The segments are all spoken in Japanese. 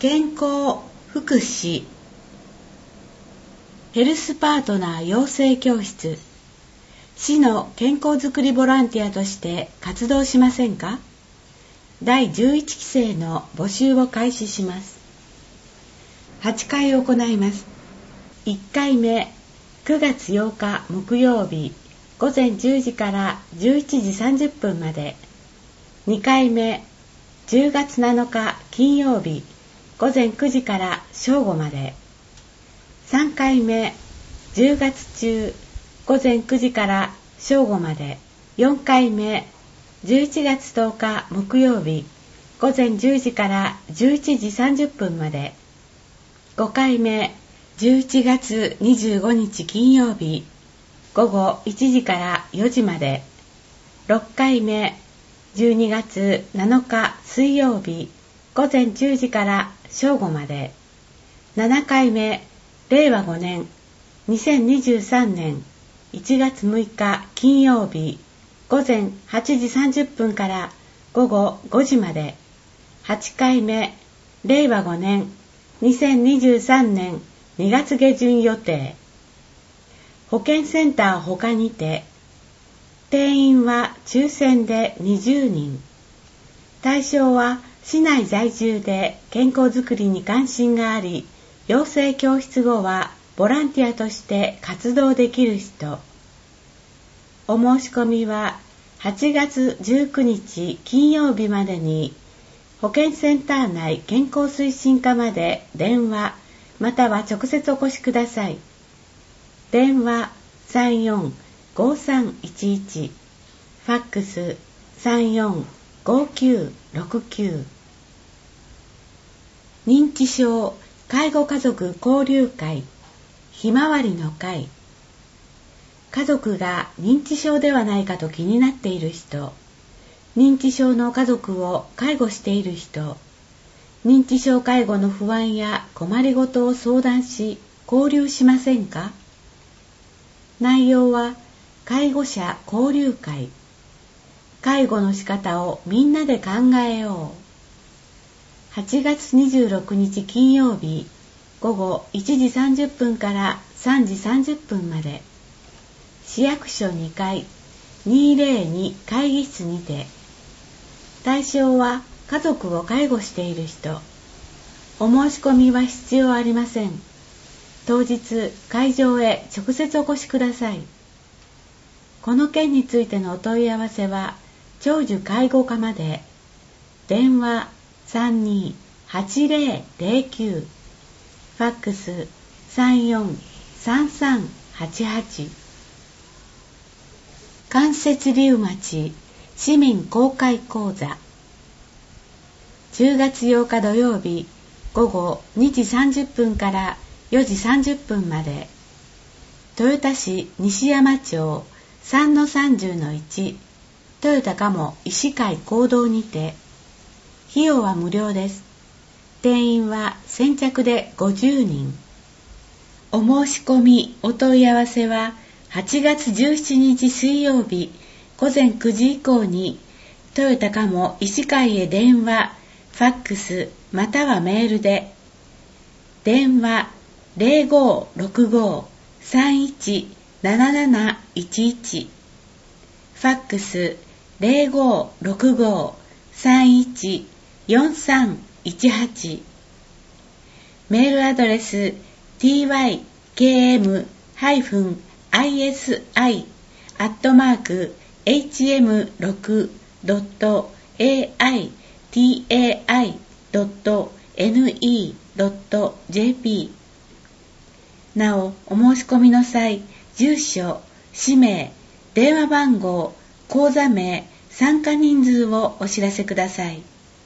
健康福祉ヘルスパートナー養成教室、市の健康づくりボランティアとして活動しませんか？第11期生の募集を開始します。8回行います。1回目、9月8日木曜日午前10時から11時30分まで。2回目、10月7日金曜日午前9時から正午まで。3回目、10月中午前9時から正午まで。4回目、11月10日木曜日午前10時から11時30分まで。5回目、11月25日金曜日午後1時から4時まで。6回目、12月7日水曜日午前10時から正午まで。7回目、令和5年2023年1月6日金曜日午前8時30分から午後5時まで。8回目、令和5年2023年2月下旬予定。保健センター他にて、定員は抽選で20人。対象は市内在住で健康づくりに関心があり、養成教室後はボランティアとして活動できる人。お申し込みは8月19日金曜日までに、保健センター内健康推進課まで電話または直接お越しください。電話345311、ファックス345969。認知症介護家族交流会ひまわりの会。家族が認知症ではないかと気になっている人、認知症の家族を介護している人、認知症介護の不安や困りごとを相談し交流しませんか？内容は介護者交流会。介護の仕方をみんなで考えよう。8月26日金曜日午後1時30分から3時30分まで。市役所2階202会議室にて。対象は家族を介護している人。お申し込みは必要ありません。当日会場へ直接お越しください。この件についてのお問い合わせは長寿介護課まで。電話328009、ファックス343388。関節リウマチ市民公開講座。10月8日土曜日午後2時30分から4時30分まで。豊田市西山町 3-30-1 豊田鴨医師会講堂にて。費用は無料です。定員は先着で50人。お申し込みお問い合わせは8月17日水曜日午前9時以降に豊田鴨医師会へ電話、ファックスまたはメールで。電話0565-317711、ファックス0565-314318、メールアドレス tykim-hm-isi.aiti.ne.jp。 なお、お申し込みの際、住所、氏名、電話番号、口座名、参加人数をお知らせください。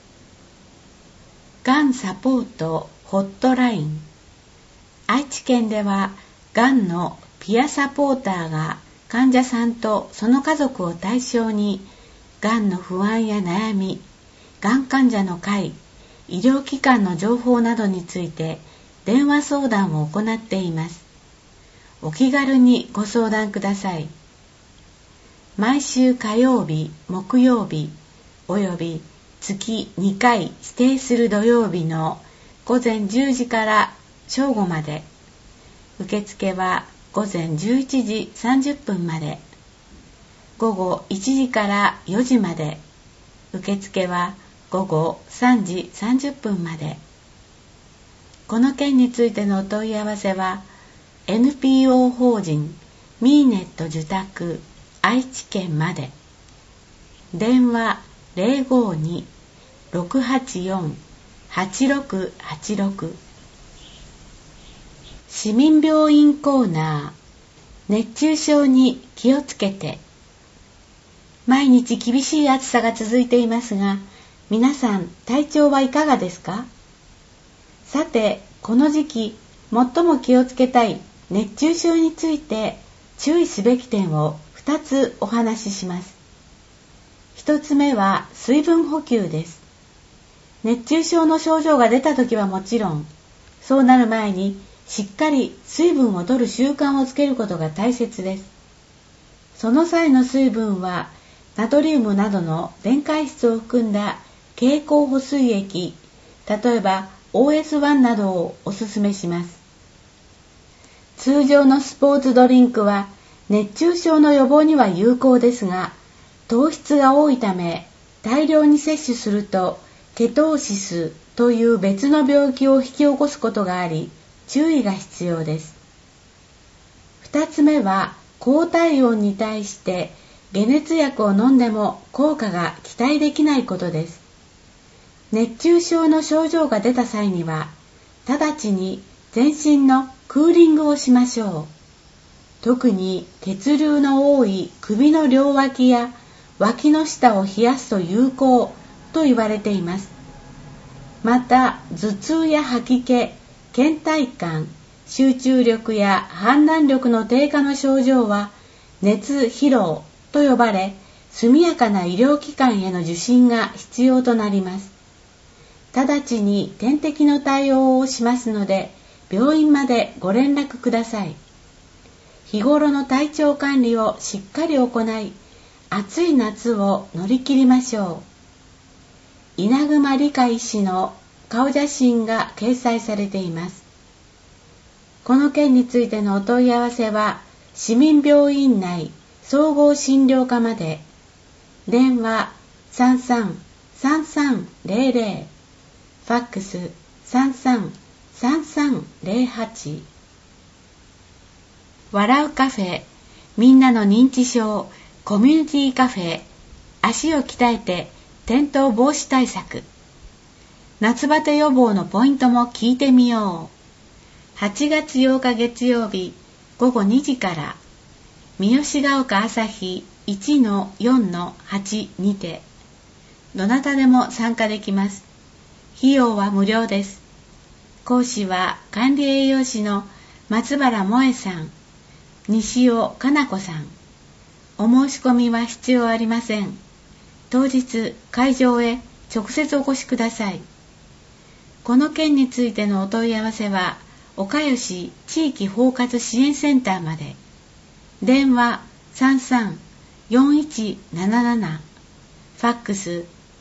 がんサポートホットライン。愛知県では、がんのピアサポーターが患者さんとその家族を対象に、がんの不安や悩み、がん患者の会、医療機関の情報などについて電話相談を行っています。お気軽にご相談ください。毎週火曜日、木曜日および月2回指定する土曜日の午前10時から正午まで。受付は午前11時30分まで。午後1時から4時まで。受付は午後3時30分まで。この件についてのお問い合わせは NPO 法人ミーネット受託愛知県まで。電話 052-684-8686。市民病院コーナー。熱中症に気をつけて。毎日厳しい暑さが続いていますが、皆さん体調はいかがですか？さて、この時期最も気をつけたい熱中症について注意すべき点を2つお話しします。1つ目は水分補給です。熱中症の症状が出たときはもちろん、そうなる前にしっかり水分を摂る習慣をつけることが大切です。その際の水分はナトリウムなどの電解質を含んだ経口補水液、例えば OS1 などをおすすめします。通常のスポーツドリンクは熱中症の予防には有効ですが、糖質が多いため大量に摂取するとケトーシスという別の病気を引き起こすことがあり、注意が必要です。2つ目は高体温に対して解熱薬を飲んでも効果が期待できないことです。熱中症の症状が出た際には、直ちに全身のクーリングをしましょう。特に血流の多い首の両脇や脇の下を冷やすと有効と言われています。また、頭痛や吐き気、倦怠感、集中力や判断力の低下の症状は熱疲労と呼ばれ、速やかな医療機関への受診が必要となります。直ちに点滴の対応をしますので、病院までご連絡ください。日頃の体調管理をしっかり行い、暑い夏を乗り切りましょう。稲熊理香医師の顔写真が掲載されています。この件についてのお問い合わせは、市民病院内総合診療科まで。電話 33-3300、ファックス 33-3308。笑うカフェ、みんなの認知症コミュニティカフェ、足を鍛えて転倒防止対策。夏バテ予防のポイントも聞いてみよう。8月8日月曜日午後2時から、三好ヶ丘朝日 1-4-8 にて、どなたでも参加できます。費用は無料です。講師は管理栄養士の松原萌さん、西尾かな子さん。お申し込みは必要ありません。当日会場へ直接お越しください。この件についてのお問い合わせは岡吉地域包括支援センターまで。電話 33-4177、ファックス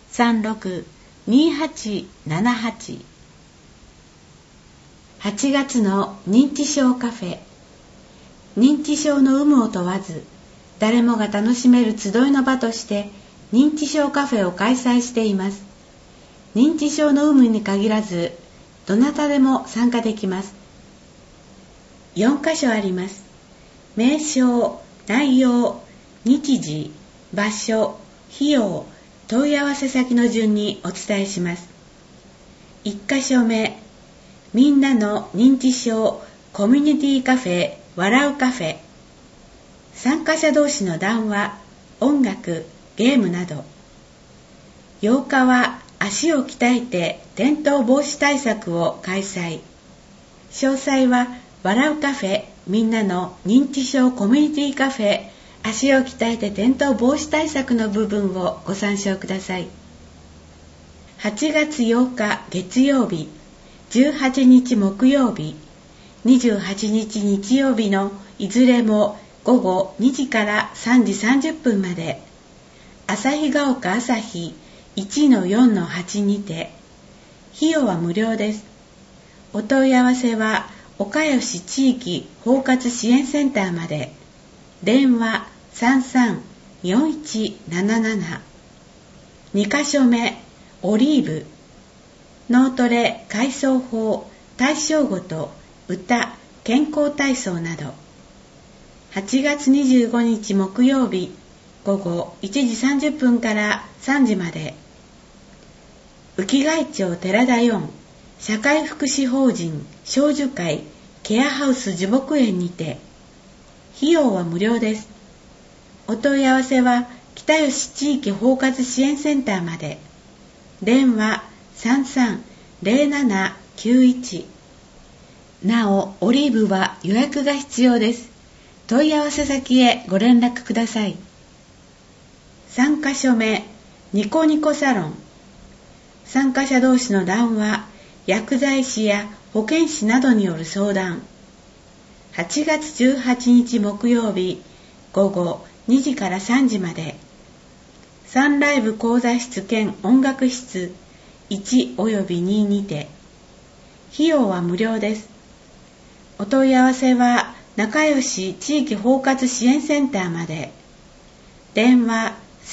36-2878。8月の認知症カフェ。認知症の有無を問わず、誰もが楽しめる集いの場として認知症カフェを開催しています。認知症の有無に限らず、どなたでも参加できます。4カ所あります。名称、内容、日時、場所、費用、問い合わせ先の順にお伝えします。1カ所目、みんなの認知症コミュニティカフェ笑うカフェ。参加者同士の談話、音楽、ゲームなど。8日は足を鍛えて転倒防止対策を開催。詳細は笑うカフェみんなの認知症コミュニティカフェ足を鍛えて転倒防止対策の部分をご参照ください。8月8日月曜日、18日木曜日、28日日曜日のいずれも午後2時から3時30分まで、旭ヶ丘朝日 1-4-8 にて、費用は無料です。 お問い合わせは岡吉地域包括支援センターまで。電話33-4177。2カ所目オリーブ。脳トレ、海藻法、体操ごと、歌、健康体操など。8月25日木曜日午後1時30分から3時まで。浮貝町寺田4社会福祉法人少女会ケアハウス樹木園にて。費用は無料です。お問い合わせは北吉地域包括支援センターまで。電話33-0791。なお、オリーブは予約が必要です。問い合わせ先へご連絡ください。3カ所目、ニコニコサロン。参加者同士の談話、薬剤師や保健師などによる相談。8月18日木曜日午後2時から3時まで。サンライブ講座室兼音楽室1および2にて。費用は無料です。お問い合わせは仲良し地域包括支援センターまで。電話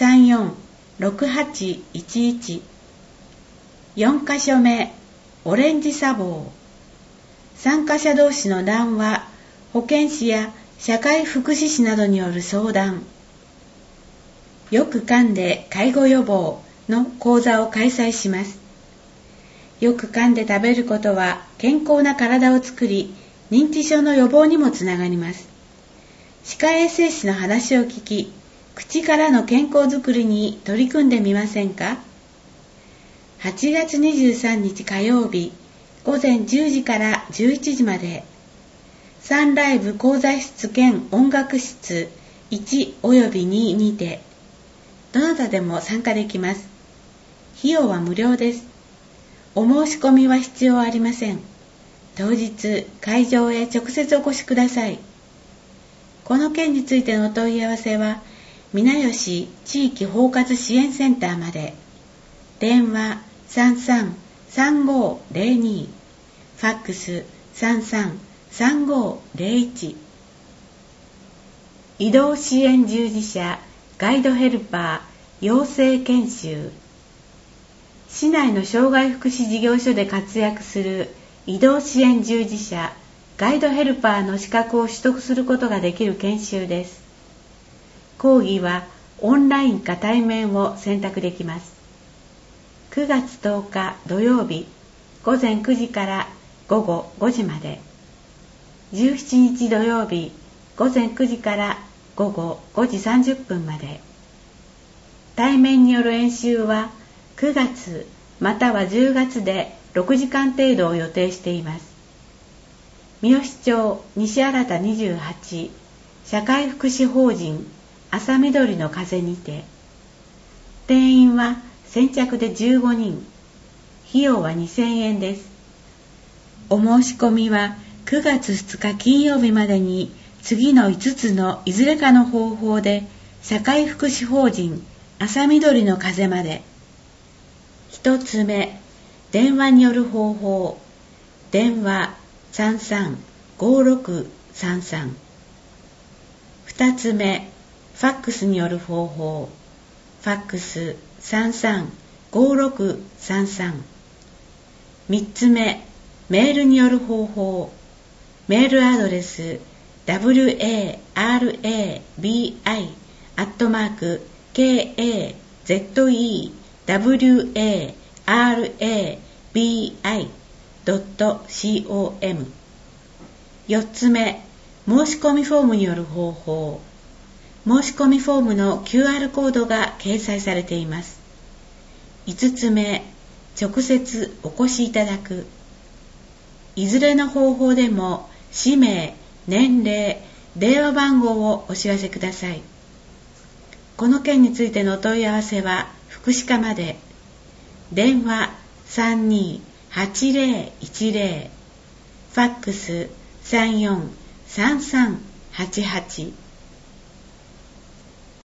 34-6811。4カ所目オレンジ砂防。参加者同士の談話、保健師や社会福祉士などによる相談。よく噛んで介護予防の講座を開催します。よく噛んで食べることは健康な体を作り、認知症の予防にもつながります。歯科衛生士の話を聞き、口からの健康づくりに取り組んでみませんか。8月23日火曜日午前10時から11時まで。サンライブ講座室兼音楽室1および2にて。どなたでも参加できます。費用は無料です。お申し込みは必要ありません。当日会場へ直接お越しください。この件についてのお問い合わせは皆吉地域包括支援センターまで。電話33-3502。ファックス33-3501。移動支援従事者ガイドヘルパー養成研修。市内の障害福祉事業所で活躍する移動支援従事者ガイドヘルパーの資格を取得することができる研修です。講義はオンラインか対面を選択できます。9月10日土曜日午前9時から午後5時まで。17日土曜日午前9時から午後5時30分まで。対面による演習は9月または10月で6時間程度を予定しています。三好町西新田28社会福祉法人朝緑の風にて。定員は先着で15人。費用は2000円です。お申し込みは9月2日金曜日までに次の5つのいずれかの方法で社会福祉法人朝緑の風まで。1つ目、電話による方法。電話33-5633。2つ目、ファックスによる方法。ファックス33-5633。3つ目、メールによる方法。メールアドレス warabi@kazewaраbi.com。 4つ目、申し込みフォームによる方法。申し込みフォームの QR コードが掲載されています。5つ目、直接お越しいただく。いずれの方法でも氏名、年齢、電話番号をお知らせください。この件についてのお問い合わせは福祉課まで。電話32-8010。ファックス34-3388。